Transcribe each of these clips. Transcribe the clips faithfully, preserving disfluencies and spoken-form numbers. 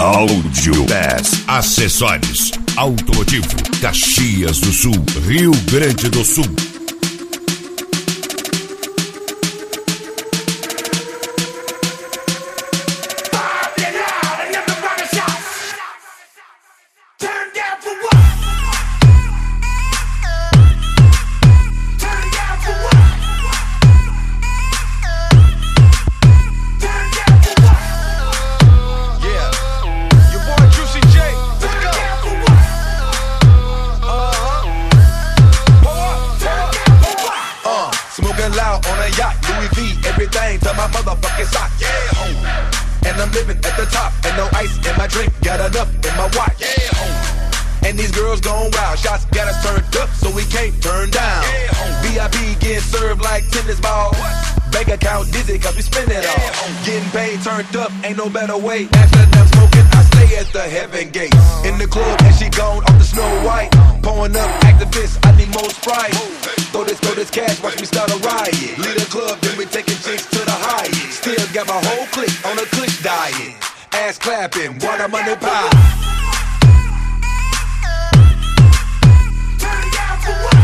Áudio dez. Acessórios automotivo. Caxias do Sul, Rio Grande do Sul. Loud on a yacht, Louis V, everything to my motherfucking sock, yeah, home. And I'm living at the top, and no ice in my drink, got enough in my watch, yeah, home. And these girls gone wild, shots got us turned up, so we can't turn down, yeah, home. V I P getting served like tennis balls, bank account dizzy cause we spend it all, yeah, getting paid turned up, ain't no better way. After I'm smoking, I stay at the heaven gate, in the club, and she gone off the Snow White, pouring up activists, I need more Sprite. Throw this, throw this cash, watch me start a riot. Lead a club, then we taking chicks to the highest. Still got my whole clique on a click diet. Ass clapping, water money pie. Turn down for what?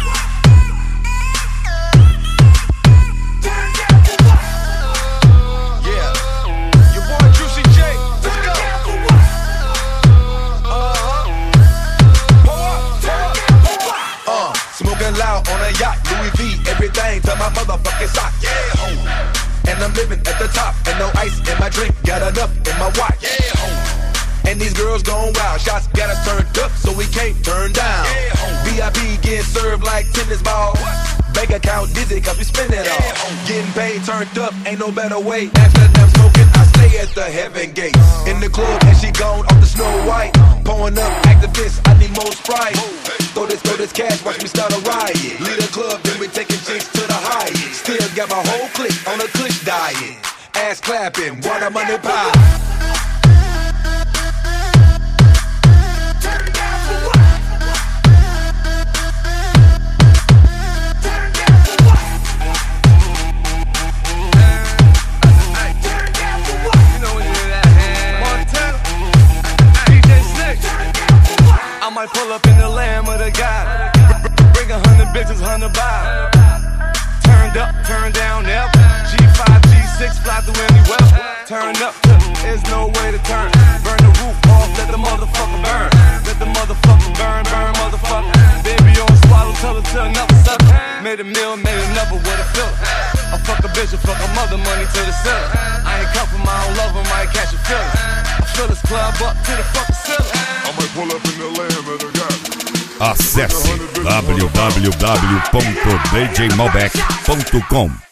Turn down for what? Yeah, your boy Juicy J. Let's go. Uh-huh. Pour up, pour up. Uh, smoking loud on a yacht, Louis V, everything to my motherfucking sock, yeah, home. And I'm living at the top, and no ice in my drink, got enough in my watch, yeah, home. And these girls gone wild, shots got us turned up, so we can't turn down, yeah, home. V I P getting served like tennis balls, bank account dizzy cause we spend it all, yeah, getting paid turned up, ain't no better way. After I'm smoking, I stay at the heaven gate, in the club, and she gone off the Snow White, pouring up activists, I need more Sprite. Throw this, throw this cash, watch me start a riot. Lead a club, then we taking chicks to the highest. Still got my whole clique on a click diet. Ass clapping, water money pie. Turn down for what? Turn down for what? Turn down for what? You know when you hear that hand. Montana, D J Snake. Turn down for what? I might pull up in the Lamb of the God. Bring a hundred bitches, hundred bob. Turned up, turned down, never. G five, G six, fly through any weather. Turn up, there's no way to turn. Burn the roof off, let the motherfucker burn. Let the motherfucker burn, burn, motherfucker. Baby on swallow, tell her to another sucker. Made a meal, made another with a filler. I fuck a bitch, I fuck a mother, money to the ceiling. I ain't come from my own love, I might catch a feeling. I fill this club up to the fucking ceiling. I might pull up in the Lamb of the God. Acesse w w w ponto d j malbec ponto com.